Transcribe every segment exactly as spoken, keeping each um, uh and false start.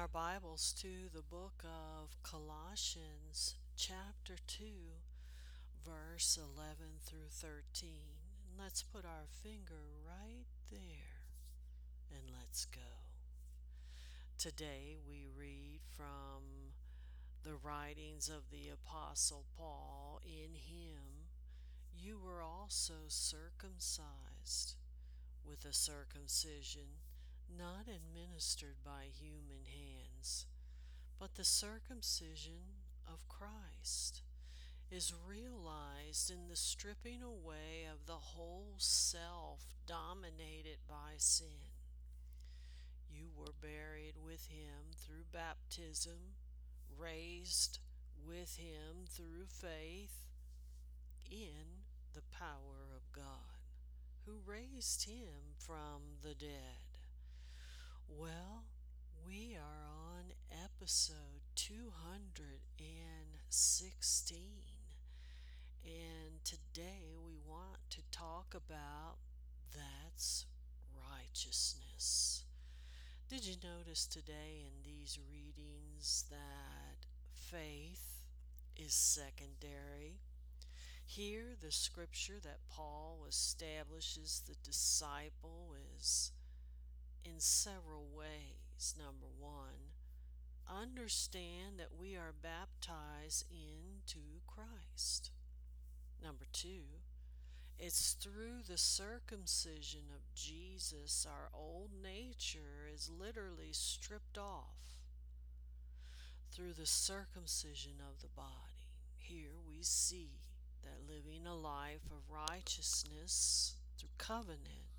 our Bibles to the book of Colossians, chapter two, verse eleven through thirteen. And let's put our finger right there and let's go. Today we read from the writings of the Apostle Paul. In him you were also circumcised with a circumcision not administered by human hands, but the circumcision of Christ is realized in the stripping away of the whole self dominated by sin. You were buried with him through baptism, raised with him through faith in the power of God, who raised him from the dead. Well, we are on episode two hundred sixteen, and today we want to talk about that's righteousness. Did you notice today in these readings that faith is secondary? Here, the scripture that Paul establishes the disciple is in several ways. Number one, understand that we are baptized into Christ. Number two, it's through the circumcision of Jesus our old nature is literally stripped off. Through the circumcision of the body, here we see that living a life of righteousness through covenant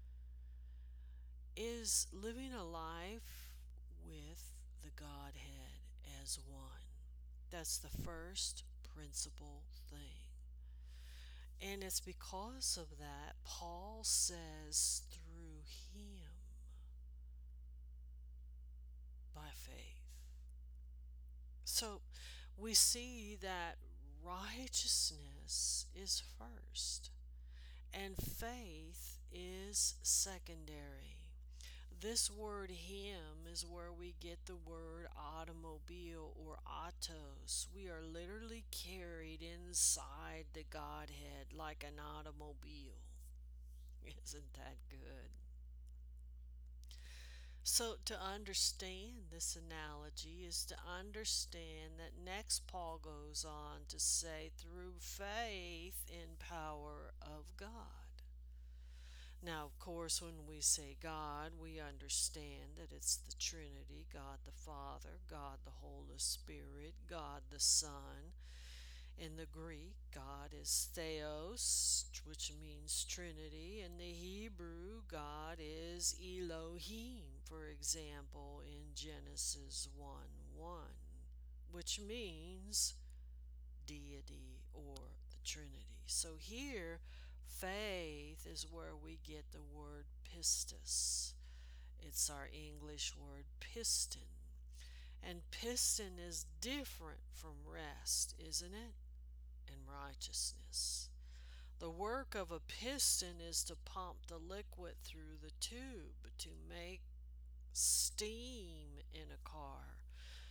is living a life with the Godhead as one. That's the first principal thing. And it's because of that, Paul says, through him, by faith. So we see that righteousness is first and faith is secondary. This word him is where we get the word automobile or autos. We are literally carried inside the Godhead like an automobile. Isn't that good? So, to understand this analogy is to understand that next Paul goes on to say, through faith in power of God. Now, of course, when we say God, we understand that it's the Trinity, God the Father, God the Holy Spirit, God the Son. In the Greek, God is theos, which means Trinity. In the Hebrew, God is Elohim, for example, in Genesis one one, which means deity or the Trinity. So here, faith is where we get the word pistis. It's our English word piston. And piston is different from rest, isn't it? And righteousness. The work of a piston is to pump the liquid through the tube to make steam in a car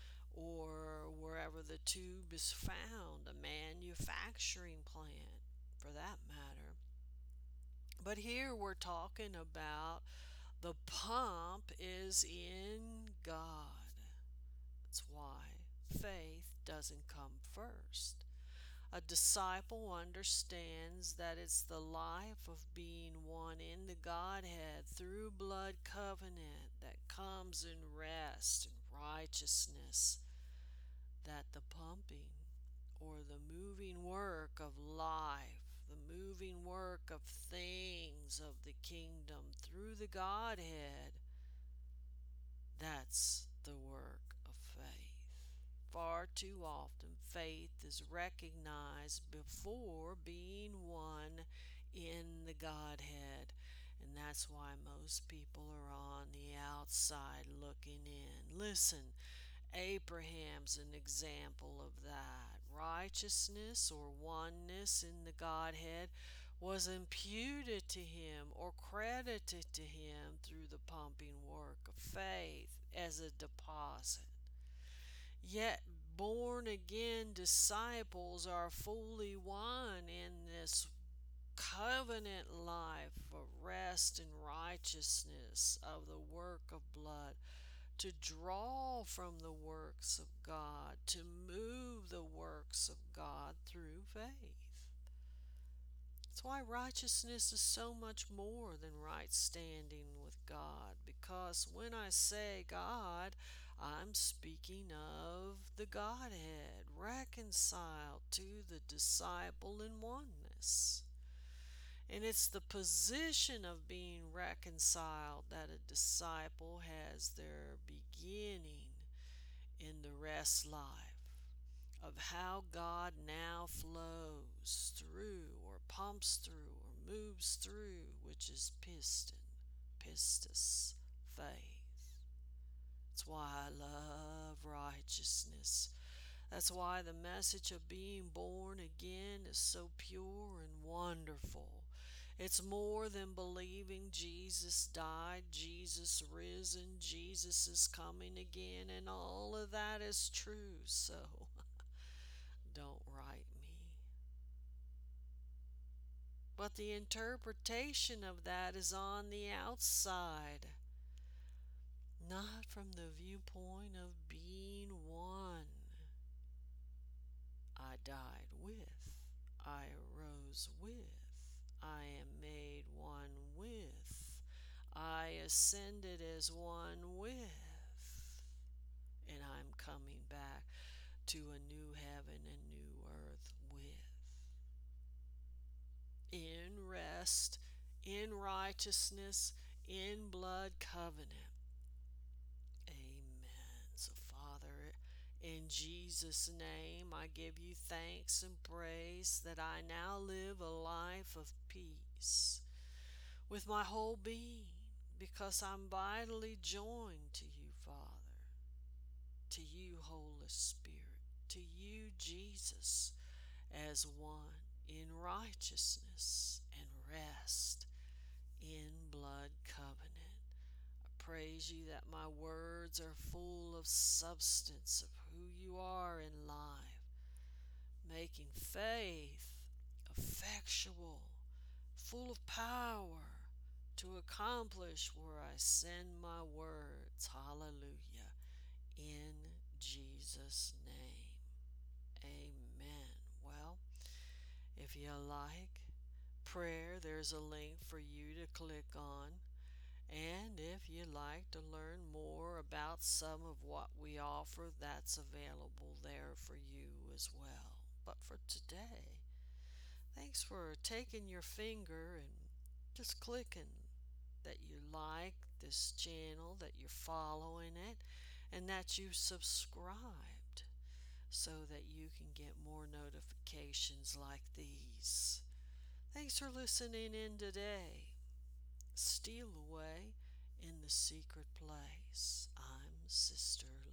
or wherever the tube is found, a manufacturing plant for that matter. But here we're talking about the pump is in God. That's why faith doesn't come first. A disciple understands that it's the life of being one in the Godhead through blood covenant that comes in rest and righteousness, that the pumping or the moving work of life, the moving work of things of the kingdom through the Godhead, that's the work of faith. Far too often, faith is recognized before being one in the Godhead. And that's why most people are on the outside looking in. Listen, Abraham's an example of that. Righteousness or oneness in the Godhead was imputed to him or credited to him through the pumping work of faith. as a deposit. Yet born again disciples are fully one in this covenant life of rest and righteousness of the work of blood, to draw from the works of God, to move the works of God through faith. That's why righteousness is so much more than right standing with God, because when I say God, I'm speaking of the Godhead, reconciled to the disciple in oneness. And it's the position of being reconciled that a disciple has their beginning in the rest life, of how God now flows through or pumps through or moves through, which is piston, pistis, faith. That's why I love righteousness. That's why the message of being born again is so pure and wonderful. It's more than believing Jesus died, Jesus risen, Jesus is coming again, and all of that is true. So don't write me. But the interpretation of that is on the outside, not from the viewpoint of being one. I died with, I arose with, I am made one with, I ascended as one with, and I'm coming back to a new heaven and new earth with. In rest, in righteousness, in blood covenant. Amen. So, Father, in Jesus' name, I give you thanks and praise that I now live a life of peace with my whole being, because I'm vitally joined to you, Father, to you, Holy Spirit, to you, Jesus, as one in righteousness and rest in blood covenant. I praise you that my words are full of substance of who you are in life, making faith effectual, full of power to accomplish where I send my words. Hallelujah. In Jesus' name. Amen. Well, if you like prayer, there's a link for you to click on. And if you'd like to learn more about some of what we offer, that's available there for you as well. But for today, thanks for taking your finger and just clicking that you like this channel, that you're following it, and that you subscribed so that you can get more notifications like these. Thanks for listening in today. Steal away in the secret place. I'm Sister